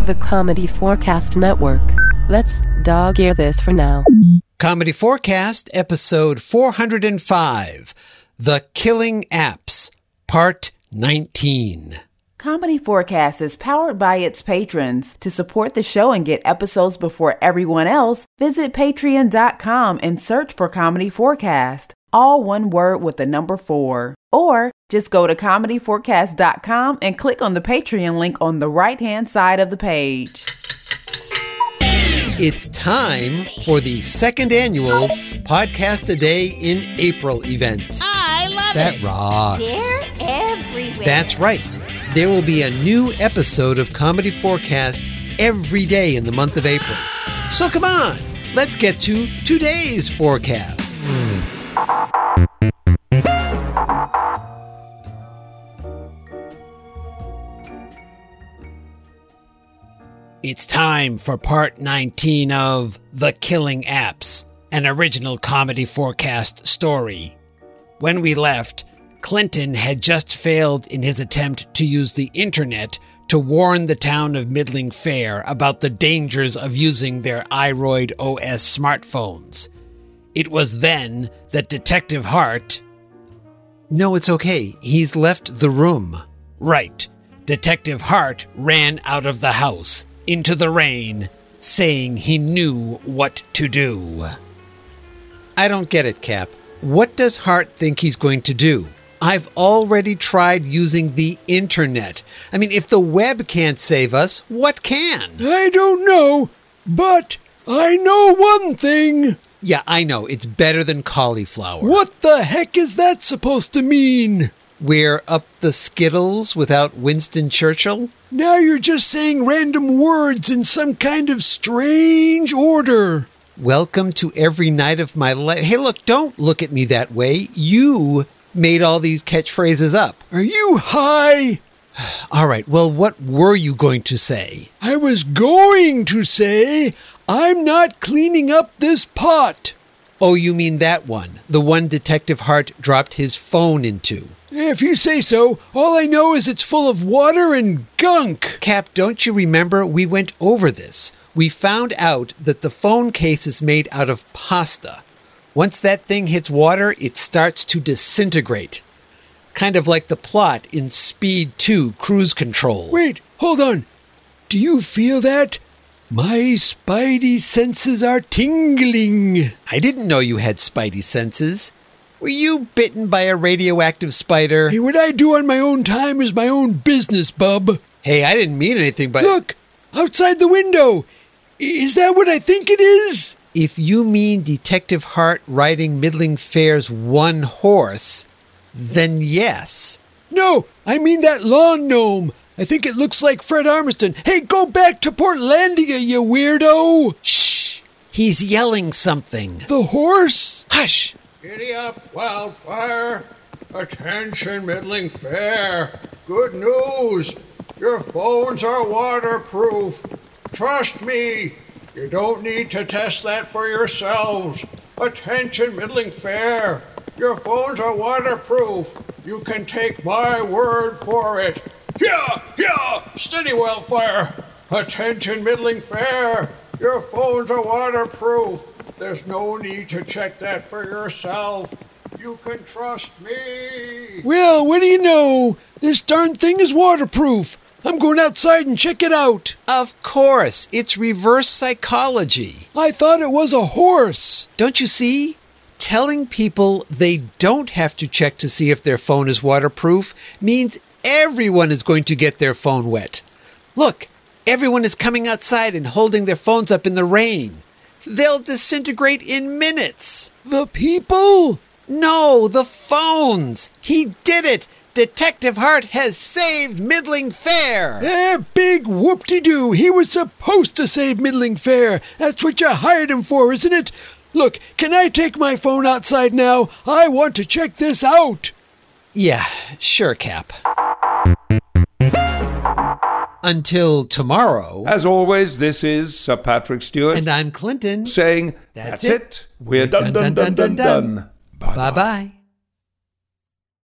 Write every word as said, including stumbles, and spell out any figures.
the Comedy Forecast Network. Let's dog-ear this for now. Comedy Forecast, episode four hundred five, The Killing Apps, part nineteen. Comedy Forecast is powered by its patrons. To support the show and get episodes before everyone else, visit patreon dot com and search for Comedy Forecast, all one word with the number four. Or just go to comedy forecast dot com and click on the Patreon link on the right-hand side of the page. It's time for the second annual Podcast a Day in April event. I love that it. That rocks. They're everywhere. That's right. There will be a new episode of Comedy Forecast every day in the month of April. So come on, let's get to today's forecast. It's time for part nineteen of The Killing Apps, an original Comedy Forecast story. When we left, Clinton had just failed in his attempt to use the internet to warn the town of Middling Fair about the dangers of using their iRoid O S smartphones. It was then that Detective Hart... No, it's okay. He's left the room. Right. Detective Hart ran out of the house, into the rain, saying he knew what to do. I don't get it, Cap. What does Hart think he's going to do? I've already tried using the internet. I mean, if the web can't save us, what can? I don't know, but I know one thing. Yeah, I know. It's better than cauliflower. What the heck is that supposed to mean? We're up the Skittles without Winston Churchill? Now you're just saying random words in some kind of strange order. Welcome to every night of my life. Hey, look, don't look at me that way. You made all these catchphrases up. Are you high? All right, well, what were you going to say? I was going to say, I'm not cleaning up this pot. Oh, you mean that one, the one Detective Hart dropped his phone into. If you say so, all I know is it's full of water and gunk. Cap, don't you remember we went over this? We found out that the phone case is made out of pasta. Once that thing hits water, it starts to disintegrate. Kind of like the plot in Speed two, Cruise Control. Wait, hold on. Do you feel that? My spidey senses are tingling. I didn't know you had spidey senses. Were you bitten by a radioactive spider? Hey, what I do on my own time is my own business, bub. Hey, I didn't mean anything, but... Look, outside the window. Is that what I think it is? If you mean Detective Hart riding Middling Fair's one horse, then yes. No, I mean that lawn gnome. I think it looks like Fred Armisen. Hey, go back to Portlandia, you weirdo. Shh. He's yelling something. The horse? Hush. Giddy up, Wildfire. Attention, Middling Fair. Good news. Your phones are waterproof. Trust me. You don't need to test that for yourselves. Attention, Middling Fair. Your phones are waterproof. You can take my word for it. Yeah, yeah, steady, Wildfire. Attention, Middling Fair. Your phones are waterproof. There's no need to check that for yourself. You can trust me. Well, what do you know? This darn thing is waterproof. I'm going outside and check it out. Of course. It's reverse psychology. I thought it was a horse. Don't you see? Telling people they don't have to check to see if their phone is waterproof means everyone is going to get their phone wet. Look, everyone is coming outside and holding their phones up in the rain. They'll disintegrate in minutes. The people? No, the phones. He did it. Detective Hart has saved Middling Fair. Eh, big whoop-de-doo. He was supposed to save Middling Fair. That's what you hired him for, isn't it? Look, can I take my phone outside now? I want to check this out. Yeah, sure, Cap. Until tomorrow. As always, this is Sir Patrick Stewart. And I'm Clinton. Saying, that's, that's it. it. We're done, done, done, done, done. done. Bye-bye.